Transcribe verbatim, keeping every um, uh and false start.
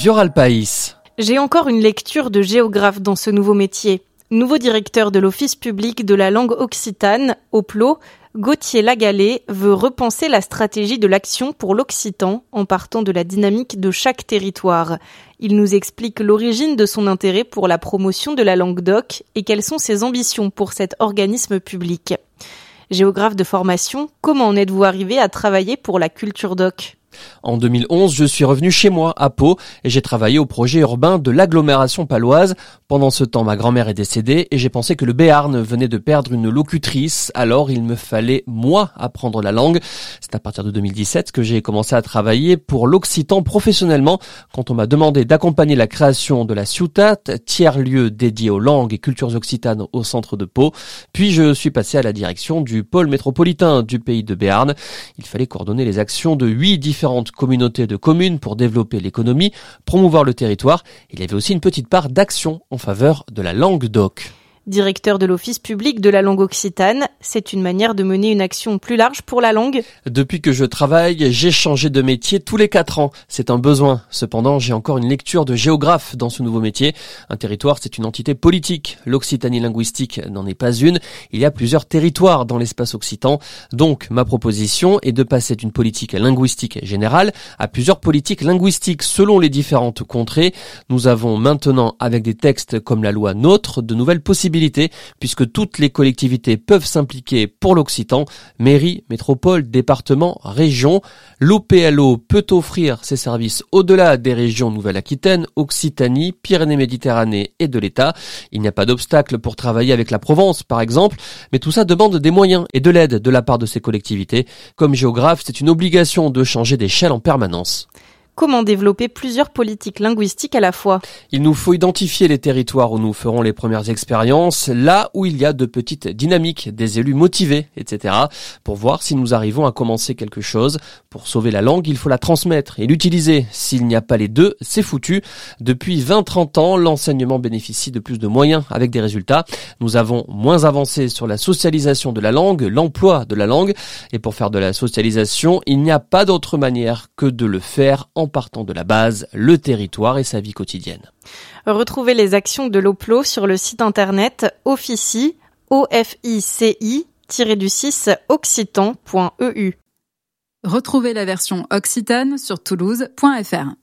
Vioral Païs. J'ai encore une lecture de géographe dans ce nouveau métier. Nouveau directeur de l'Office public de la langue occitane, O P L O, Gauthier Lagalé veut repenser la stratégie de l'action pour l'occitan en partant de la dynamique de chaque territoire. Il nous explique l'origine de son intérêt pour la promotion de la langue d'oc et quelles sont ses ambitions pour cet organisme public. Géographe de formation, comment en êtes-vous arrivé à travailler pour la culture d'oc ? En deux mille onze, je suis revenu chez moi, à Pau, et j'ai travaillé au projet urbain de l'agglomération paloise. Pendant ce temps, ma grand-mère est décédée et j'ai pensé que le Béarn venait de perdre une locutrice, alors il me fallait, moi, apprendre la langue. C'est à partir de deux mille dix-sept que j'ai commencé à travailler pour l'occitan professionnellement, quand on m'a demandé d'accompagner la création de la Ciutat, tiers-lieu dédié aux langues et cultures occitanes au centre de Pau. Puis je suis passé à la direction du pôle métropolitain du pays de Béarn. Il fallait coordonner les actions de huit différentes communautés de communes pour développer l'économie, promouvoir le territoire. Il y avait aussi une petite part d'action en faveur de la langue d'oc. Directeur de l'Office public de la langue occitane, c'est une manière de mener une action plus large pour la langue. Depuis que je travaille, j'ai changé de métier tous les quatre ans. C'est un besoin. Cependant, j'ai encore une lecture de géographe dans ce nouveau métier. Un territoire, c'est une entité politique. L'Occitanie linguistique n'en est pas une. Il y a plusieurs territoires dans l'espace occitan. Donc, ma proposition est de passer d'une politique linguistique générale à plusieurs politiques linguistiques selon les différentes contrées. Nous avons maintenant, avec des textes comme la loi NOTRe, de nouvelles possibilités, puisque toutes les collectivités peuvent s'impliquer pour l'occitan, mairie, métropole, département, région. L'O P L O peut offrir ses services au-delà des régions Nouvelle-Aquitaine, Occitanie, Pyrénées-Méditerranée et de l'État. Il n'y a pas d'obstacle pour travailler avec la Provence, par exemple, mais tout ça demande des moyens et de l'aide de la part de ces collectivités. Comme géographe, c'est une obligation de changer d'échelle en permanence. Comment développer plusieurs politiques linguistiques à la fois ? Il nous faut identifier les territoires où nous ferons les premières expériences, là où il y a de petites dynamiques, des élus motivés, et cetera, pour voir si nous arrivons à commencer quelque chose. Pour sauver la langue, il faut la transmettre et l'utiliser. S'il n'y a pas les deux, c'est foutu. Depuis vingt à trente ans, l'enseignement bénéficie de plus de moyens avec des résultats. Nous avons moins avancé sur la socialisation de la langue, l'emploi de la langue. Et pour faire de la socialisation, il n'y a pas d'autre manière que de le faire en partant de la base, le territoire et sa vie quotidienne. Retrouvez les actions de l'O P L O sur le site internet offici, O F I C I, du six, occitan point E U. Retrouvez la version occitane sur toulouse point F R.